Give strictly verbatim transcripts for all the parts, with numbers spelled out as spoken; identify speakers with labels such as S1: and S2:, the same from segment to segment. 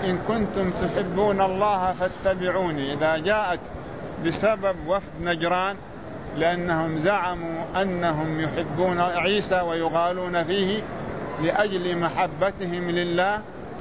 S1: إن كنتم تحبون الله فاتبعوني، إذا جاءت بسبب وفد نجران لأنهم زعموا أنهم يحبون عيسى ويغالون فيه لأجل محبتهم لله،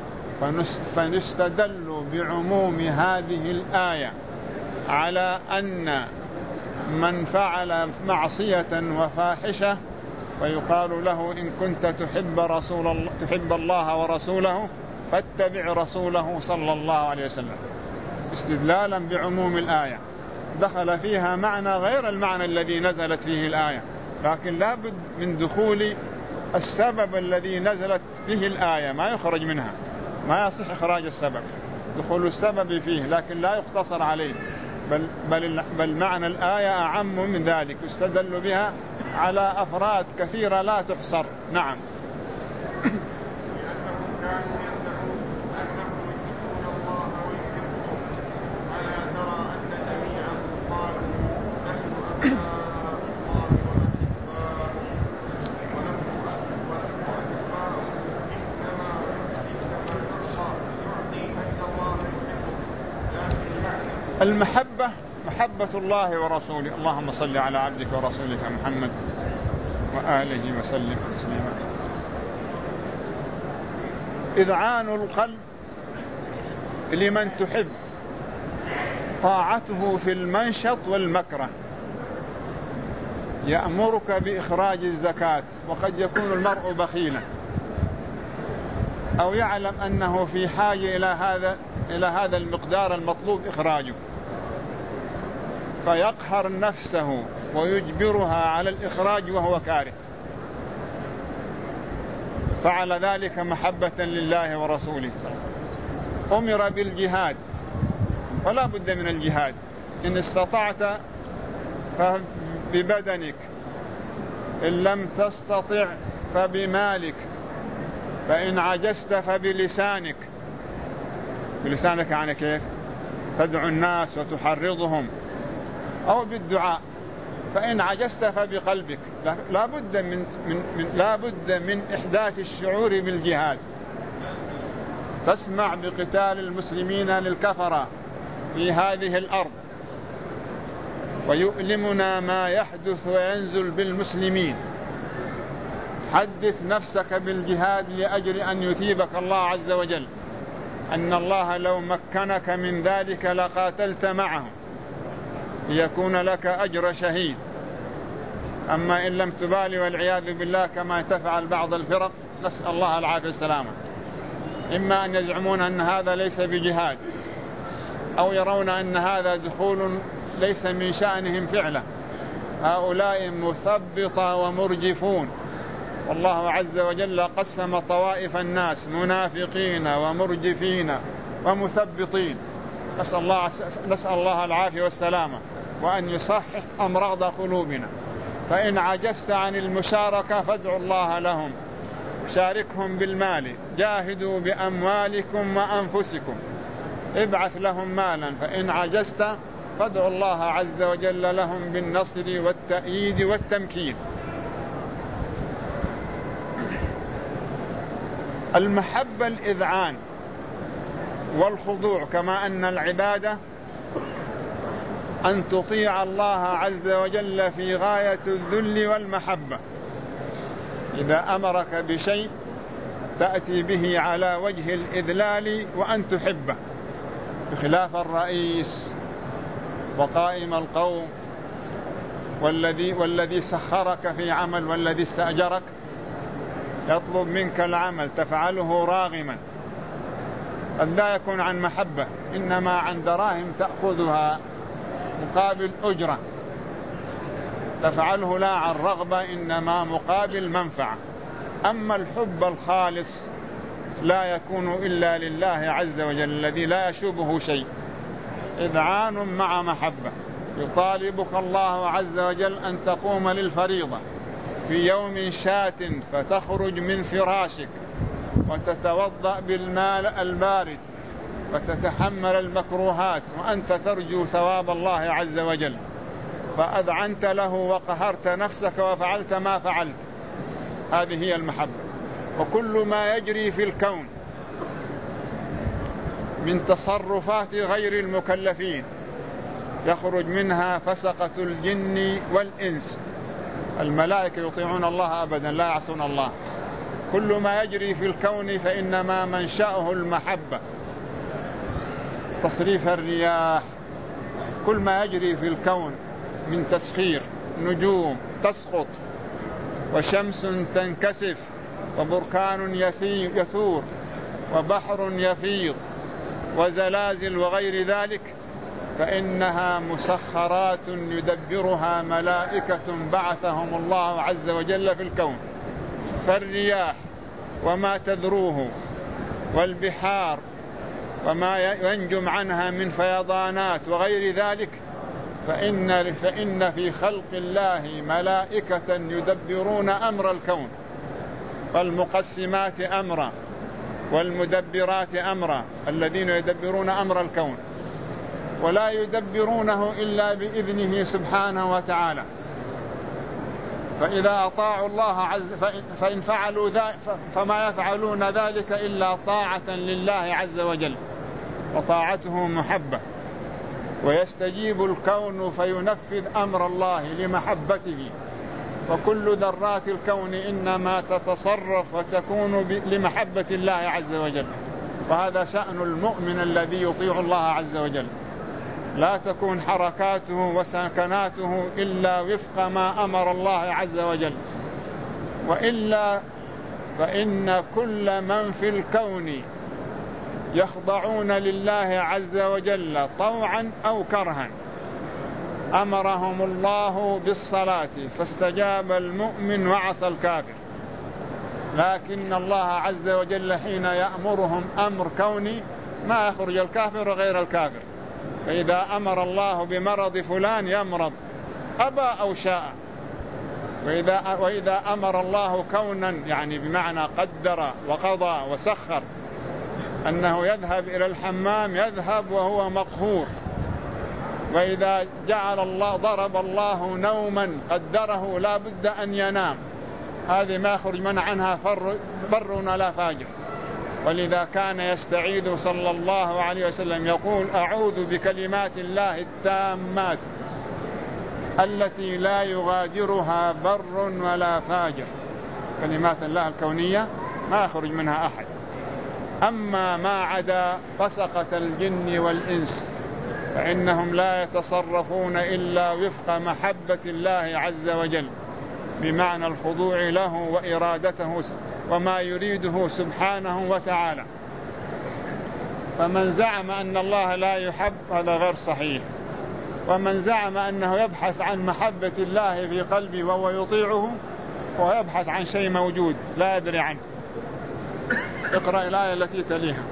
S1: فنستدل بعموم هذه الآية على أن من فعل معصية وفاحشة ويقال له إن كنت تحب رسول الله تحب الله ورسوله فاتبع رسوله صلى الله عليه وسلم، استدلالا بعموم الآية. دخل فيها معنى غير المعنى الذي نزلت فيه الآية، لكن لا بد من دخول السبب الذي نزلت به الآية، ما يخرج منها، ما يصح إخراج السبب، دخول السبب فيه لكن لا يقتصر عليه، بل, بل, بل معنى الآية أعم من ذلك، يستدل بها على أفراد كثيرة لا تحصر. نعم. المحبة محبة الله ورسوله، اللهم صل على عبدك ورسولك محمد وآله وسلم تسليما. إذعان القلب لمن تحب، طاعته في المنشط والمكره، يأمرك بإخراج الزكاة وقد يكون المرء بخيلا أو يعلم أنه في حاجة إلى هذا إلى هذا المقدار المطلوب إخراجه، فيقهر نفسه ويجبرها على الإخراج وهو كاره، فعل ذلك محبة لله ورسوله صلى الله عليه وسلم. أمر بالجهاد فلا بد من الجهاد، إن استطعت فببدنك، إن لم تستطع فبمالك، فإن عجزت فبلسانك. بلسانك يعني كيف؟ تدعو الناس وتحرضهم، أو بالدعاء. فإن عجزت فبقلبك، لا بد من, من, من, لا بد من إحداث الشعور بالجهاد. تسمع بقتال المسلمين للكفرة في هذه الأرض، ويؤلمنا ما يحدث وينزل بالمسلمين. حدث نفسك بالجهاد لأجل أن يثيبك الله عز وجل، أن الله لو مكنك من ذلك لقاتلت معه ليكون لك أجر شهيد. أما إن لم تبالي والعياذ بالله كما تفعل بعض الفرق، نسأل الله العافية والسلامة، إما أن يزعمون أن هذا ليس بجهاد، أو يرون أن هذا دخول ليس من شأنهم فعله. هؤلاء مثبطة ومرجفون، والله عز وجل قسم طوائف الناس منافقين ومرجفين ومثبطين. نسأل الله, نسأل الله العافية والسلامة، وأن يصحح أمراض قلوبنا. فإن عجزت عن المشاركة فادعوا الله لهم، شاركهم بالمال، جاهدوا بأموالكم وأنفسكم، ابعث لهم مالا. فإن عجزت فادعوا الله عز وجل لهم بالنصر والتأييد والتمكين. المحبة الإذعان والخضوع، كما أن العبادة أن تطيع الله عز وجل في غاية الذل والمحبة. إذا أمرك بشيء تأتي به على وجه الإذلال وأن تحبه، بخلاف الرئيس وقائم القوم والذي, والذي سخرك في عمل والذي استأجرك، يطلب منك العمل تفعله راغما، قد لا يكون عن محبة، إنما عن دراهم تأخذها مقابل أجرة، تفعله لا عن رغبة إنما مقابل منفعة. أما الحب الخالص لا يكون إلا لله عز وجل الذي لا يشوبه شيء، إذعان مع محبة. يطالبك الله عز وجل أن تقوم للفريضة في يوم شات فتخرج من فراشك وتتوضأ بالماء البارد وتتحمل المكروهات وأنت ترجو ثواب الله عز وجل، فأذعنت له وقهرت نفسك وفعلت ما فعلت. هذه هي المحبة. وكل ما يجري في الكون من تصرفات غير المكلفين، يخرج منها فسقة الجن والإنس. الملائكة يطيعون الله أبدا، لا يعصون الله. كل ما يجري في الكون فإنما منشأه المحبة. تصريف الرياح، كل ما يجري في الكون من تسخير، نجوم تسقط، وشمس تنكسف، وبركان يثور، وبحر يفيض، وزلازل وغير ذلك، فإنها مسخرات يدبرها ملائكة بعثهم الله عز وجل في الكون. فالرياح وما تذروه، والبحار وما ينجم عنها من فيضانات وغير ذلك، فإن, فإن في خلق الله ملائكة يدبرون أمر الكون، والمقسمات أمرا والمدبرات أمرا، الذين يدبرون أمر الكون، ولا يدبرونه إلا بإذنه سبحانه وتعالى. فإذا أطاعوا الله عز فإن فعلوا ذلك فما يفعلون ذلك إلا طاعة لله عز وجل، وطاعته محبة، ويستجيب الكون فينفذ أمر الله لمحبته. وكل ذرات الكون إنما تتصرف وتكون لمحبة الله عز وجل، وهذا شأن المؤمن الذي يطيع الله عز وجل. لا تكون حركاته وسكناته إلا وفق ما أمر الله عز وجل، وإلا فإن كل من في الكون يخضعون لله عز وجل طوعا أو كرها. أمرهم الله بالصلاة فاستجاب المؤمن وعصى الكافر، لكن الله عز وجل حين يأمرهم أمر كوني ما يخرج الكافر وغير الكافر. فإذا أمر الله بمرض فلان يمرض أبى أو شاء، وإذا, وإذا أمر الله كونا يعني بمعنى قدر وقضى وسخر أنه يذهب إلى الحمام يذهب وهو مقهور، وإذا جعل الله ضرب الله نوما قدره لا بد أن ينام، هذه ما يخرج من عنها بر ولا فاجر. ولذا كان يستعيذ صلى الله عليه وسلم يقول أعوذ بكلمات الله التامات التي لا يغادرها بر ولا فاجر. كلمات الله الكونية ما يخرج منها أحد. أما ما عدا فسقة الجن والإنس فإنهم لا يتصرفون إلا وفق محبة الله عز وجل، بمعنى الخضوع له وإرادته وما يريده سبحانه وتعالى. فمن زعم أن الله لا يحب هذا غير صحيح، ومن زعم أنه يبحث عن محبة الله في قلبه وهو يطيعه فهو يبحث عن شيء موجود لا يدري عنه. اقرأ الآية التي تليها.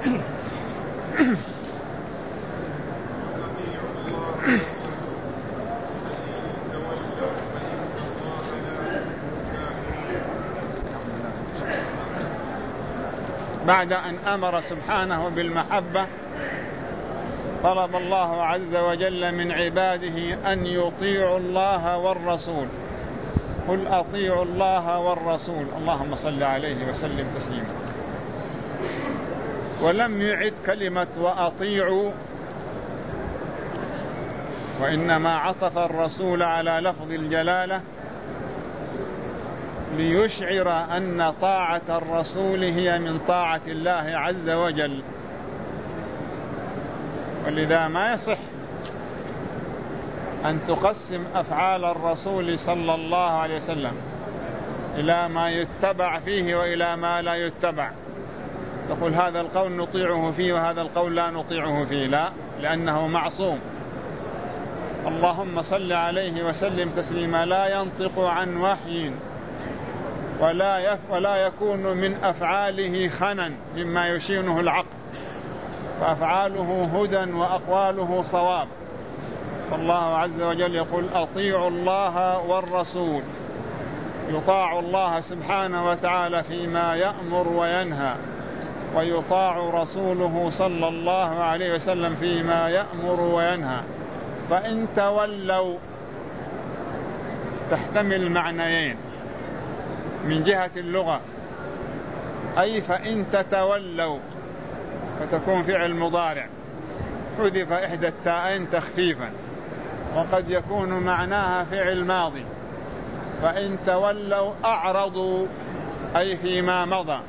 S1: بعد أن أمر سبحانه بالمحبة طلب الله عز وجل من عباده أن يطيعوا الله والرسول. قل أطيعوا الله والرسول، اللهم صل عليه وسلم تسليما. ولم يعد كلمة وأطيعوا، وإنما عطف الرسول على لفظ الجلالة ليشعر أن طاعة الرسول هي من طاعة الله عز وجل. ولذا ما يصح أن تقسم أفعال الرسول صلى الله عليه وسلم إلى ما يتبع فيه وإلى ما لا يتبع. تقول هذا القول نطيعه فيه وهذا القول لا نطيعه فيه، لا، لأنه معصوم. اللهم صل عليه وسلم تسليما، لا ينطق عن وحي ولا, يف ولا يكون من أفعاله خنا مما يشينه العقل، وأفعاله هدى وأقواله صواب. فالله عز وجل يقول أطيعوا الله والرسول، يطاع الله سبحانه وتعالى فيما يأمر وينهى، ويطاع رسوله صلى الله عليه وسلم فيما يأمر وينهى. فإن تولوا تحتمل معنيين من جهة اللغة، أي فإن تتولوا فتكون فعل مضارع حذف إحدى التاءين تخفيفا، وقد يكون معناها فعل ماضي. فإن تولوا أعرضوا أي فيما مضى.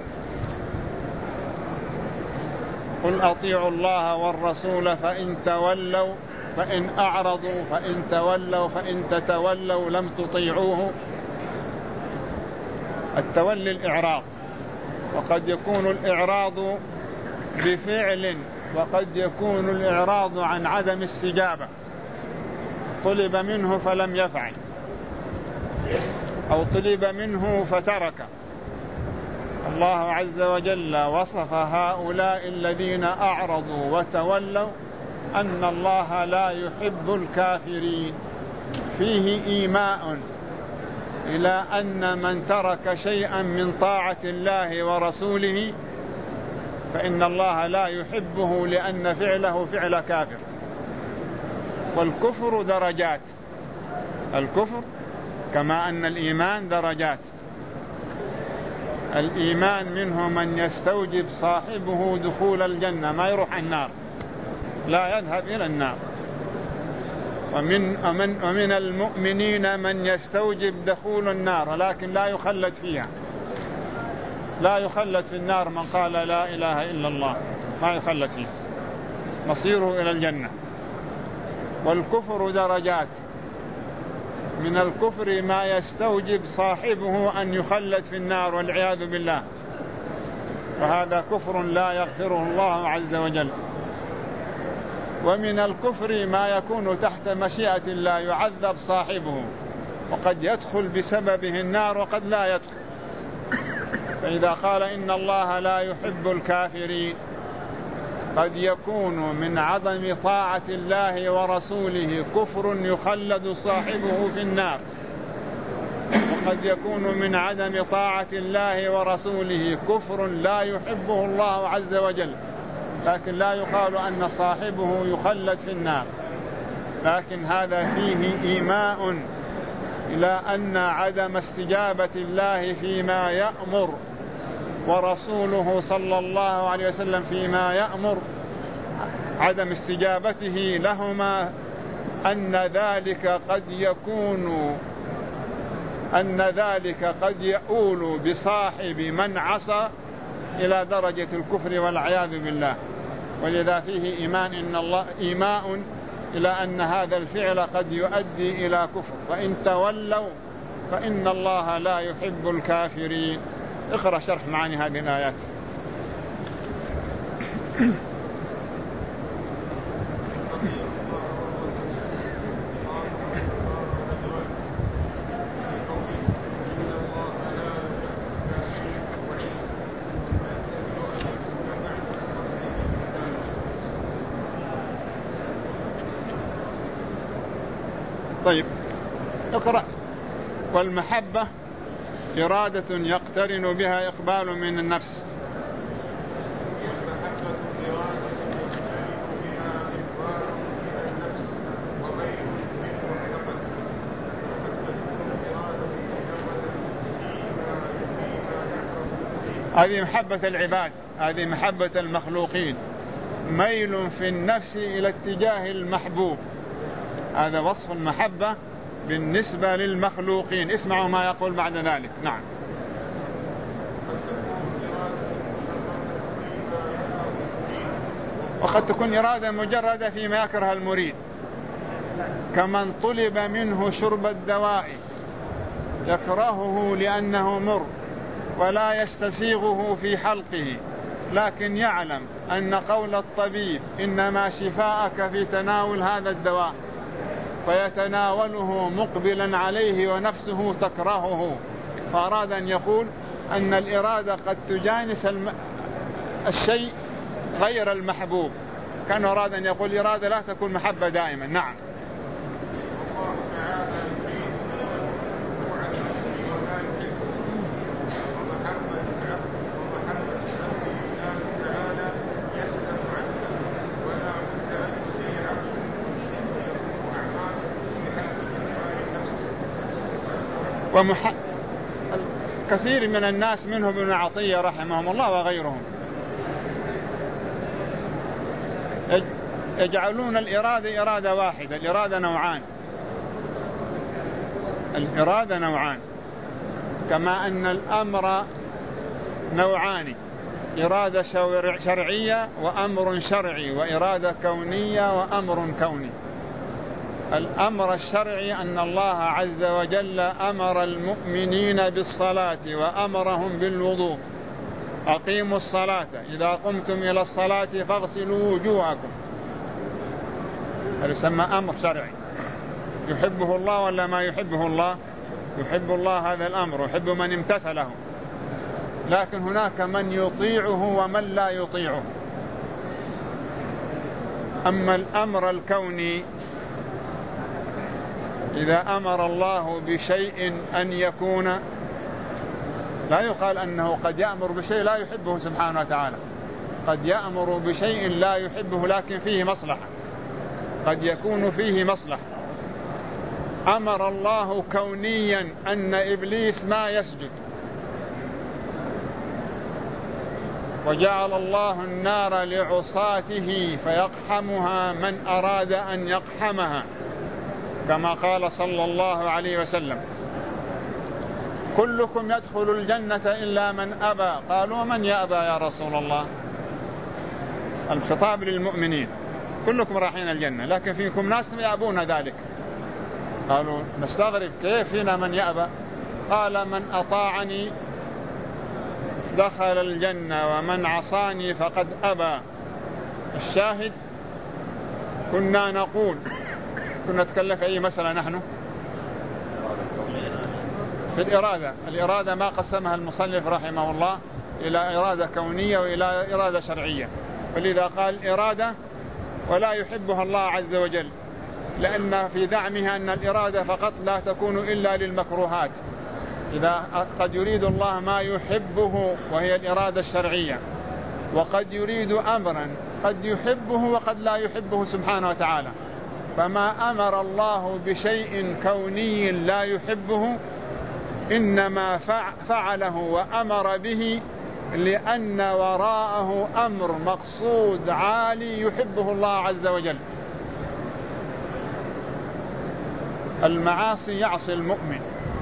S1: قل أطيعوا الله والرسول فإن تولوا فإن أعرضوا فإن تولوا فإن تتولوا لم تطيعوه. التولي الإعراض، وقد يكون الإعراض بفعل، وقد يكون الإعراض عن عدم استجابة، طلب منه فلم يفعل، أو طلب منه فترك. الله عز وجل وصف هؤلاء الذين أعرضوا وتولوا أن الله لا يحب الكافرين. فيه إيماء إلى أن من ترك شيئا من طاعة الله ورسوله فإن الله لا يحبه، لأن فعله فعل كافر. والكفر درجات، الكفر كما أن الإيمان درجات. الإيمان منه من يستوجب صاحبه دخول الجنة، ما يروح النار، لا يذهب إلى النار. ومن, ومن, ومن المؤمنين من يستوجب دخول النار لكن لا يخلد فيها، لا يخلد في النار. من قال لا إله إلا الله ما يخلد فيها، مصيره إلى الجنة. والكفر درجات، من الكفر ما يستوجب صاحبه أن يخلد في النار والعياذ بالله، وهذا كفر لا يغفره الله عز وجل. ومن الكفر ما يكون تحت مشيئة الله يعذب صاحبه، وقد يدخل بسببه النار وقد لا يدخل. فإذا قال إن الله لا يحب الكافرين، قد يكون من عدم طاعة الله ورسوله كفر يخلد صاحبه في النار، وقد يكون من عدم طاعة الله ورسوله كفر لا يحبه الله عز وجل، لكن لا يقال أن صاحبه يخلد في النار. لكن هذا فيه إيماء إلى أن عدم استجابة الله فيما يأمر ورسوله صلى الله عليه وسلم فيما يأمر، عدم استجابته لهما، أن ذلك قد يكون أن ذلك قد يؤول بصاحب من عصى إلى درجة الكفر والعياذ بالله. ولذا فيه إيمان إن الله إيماء إلى أن هذا الفعل قد يؤدي إلى كفر. فإن تولوا فإن الله لا يحب الكافرين. اقرأ شرح معاني هذه الآيات. طيب اقرأ. والمحبة إرادة يقترن بها إقبال من النفس. هذه محبة العباد، هذه محبة المخلوقين، ميل في النفس إلى اتجاه المحبوب. هذا وصف المحبة بالنسبة للمخلوقين. اسمعوا ما يقول بعد ذلك. نعم. وقد تكون إرادة مجردة فيما يكره المريد، كمن طلب منه شرب الدواء يكرهه لأنه مر ولا يستسيغه في حلقه، لكن يعلم أن قول الطبيب إنما شفاءك في تناول هذا الدواء، فيتناوله مقبلا عليه ونفسه تكرهه. فأراد أن يقول أن الإرادة قد تجانس الم... الشيء غير المحبوب. كان أراد أن يقول إرادة لا تكون محبة دائما. نعم. ومح... كثير من الناس منهم ابن عطية رحمهم الله وغيرهم يجعلون الإرادة إرادة واحدة. الإرادة نوعان، الإرادة نوعان، كما أن الأمر نوعان: إرادة شرعية وأمر شرعي، وإرادة كونية وأمر كوني. الأمر الشرعي أن الله عز وجل أمر المؤمنين بالصلاة وأمرهم بالوضوء: أقيموا الصلاة إذا قمتم إلى الصلاة فاغسلوا وجوهكم. هذا يسمى أمر شرعي، يحبه الله ولا ما يحبه الله؟ يحب الله هذا الأمر، يحب من امتثله. لكن هناك من يطيعه ومن لا يطيعه. أما الأمر الكوني، إذا أمر الله بشيء أن يكون، لا يقال أنه قد يأمر بشيء لا يحبه سبحانه وتعالى. قد يأمر بشيء لا يحبه لكن فيه مصلحة، قد يكون فيه مصلحة. أمر الله كونيا أن إبليس ما يسجد، وجعل الله النار لعصاته فيقحمها من أراد أن يقحمها، كما قال صلى الله عليه وسلم: كلكم يدخل الجنة إلا من أبى. قالوا: من يأبى يا رسول الله؟ الخطاب للمؤمنين: كلكم رايحين الجنة، لكن فيكم ناس يأبون ذلك. قالوا: نستغرب، كيف فينا من يأبى؟ قال: من أطاعني دخل الجنة ومن عصاني فقد أبى. الشاهد، كنا نقول، كنا نتكلم في أي مسألة نحن في الإرادة. الإرادة ما قسمها المصنف رحمه الله إلى إرادة كونية وإلى إرادة شرعية، فلذا قال إرادة ولا يحبها الله عز وجل، لأن في دعمها أن الإرادة فقط لا تكون إلا للمكروهات. إذا قد يريد الله ما يحبه وهي الإرادة الشرعية، وقد يريد أمرا قد يحبه وقد لا يحبه سبحانه وتعالى. فما أمر الله بشيء كوني لا يحبه إنما فعله وأمر به لأن وراءه أمر مقصود عالي يحبه الله عز وجل. المعاصي يعصي المؤمن،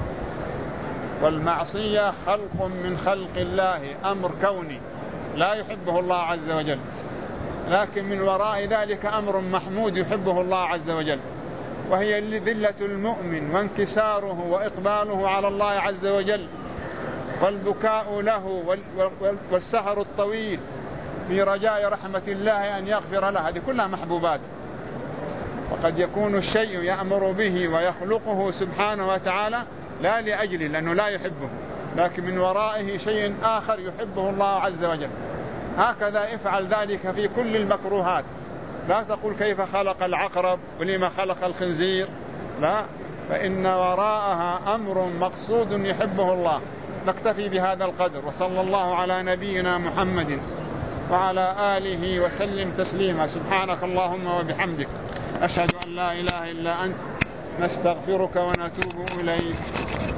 S1: والمعصية خلق من خلق الله، أمر كوني لا يحبه الله عز وجل، لكن من وراء ذلك أمر محمود يحبه الله عز وجل، وهي ذلة المؤمن وانكساره وإقباله على الله عز وجل، والبكاء له والسهر الطويل في رجاء رحمة الله أن يغفر له. هذه كلها محبوبات. وقد يكون الشيء يأمر به ويخلقه سبحانه وتعالى لا لأجله لأنه لا يحبه، لكن من ورائه شيء آخر يحبه الله عز وجل. هكذا افعل ذلك في كل المكروهات. لا تقول كيف خلق العقرب ولما خلق الخنزير، لا، فإن وراءها أمر مقصود يحبه الله. نكتفي بهذا القدر، وصلى الله على نبينا محمد وعلى آله وسلم تسليما. سبحانك اللهم وبحمدك، أشهد أن لا إله إلا أنت، نستغفرك ونتوب إليك.